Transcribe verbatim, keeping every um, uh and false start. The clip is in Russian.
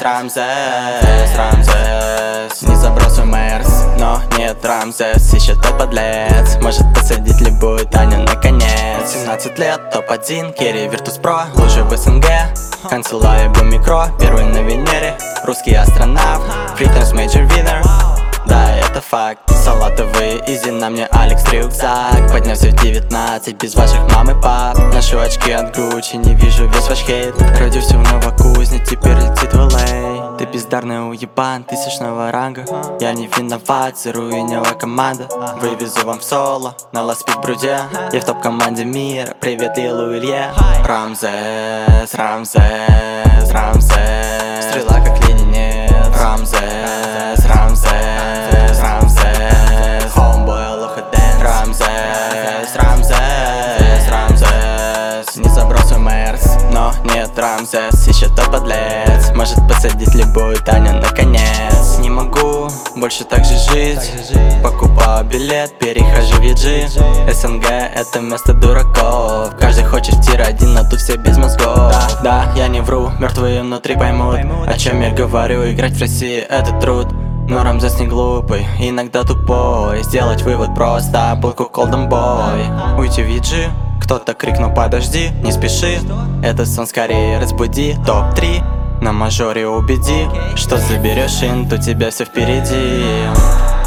Рамзес, Рамзес. Не забрал свой Мерс, но нет Рамзес. Еще тот подлец, может посадить любую Таню наконец. Семнадцать лет, топ один, керри, Virtus Pro. Лучший в СНГ, канцелая микро. Первый на Венере, русский астронавт. Free times major winner. Да, это факт. Салатовые изи, на мне Алекс рюкзак. Поднялся в девятнадцать, без ваших мам и пап. Ношу очки от Гуччи, не вижу весь ваш хейт. Родился в Новокузнец, теперь летит в эл эй. Ты бездарный уебан, тысячного ранга. Я не виноват, заруинила команда. Вывезу вам в соло, на ласпик бруде. Я в топ-команде мира, привет Лилу Илье. Рамзес, Рамзес, Рамзес. Стрела как ленинец. Рамзес, Рамзес, Рамзес. Homeboy лоходен. Рамзес, Рамзес, Рамзес. Не забрал свой Мерс, но нет Рамзес. Еще тот подлец, может посадить любую Таню наконец. Не могу больше так же жить. Покупаю билет, перехожу в и джи. СНГ это место дураков. Каждый хочет в тир один, а тут все без мозгов. Да, да, я не вру, мертвые внутри поймут, о чем я говорю. Играть в России это труд. Но Рамзес не глупый, иногда тупой. Сделать вывод просто, булку колдом бой. Уйти в и джи, кто-то крикнул подожди, не спеши. Этот сон скорее разбуди. топ три на мажоре убеди, что заберешь инт, у тебя все впереди.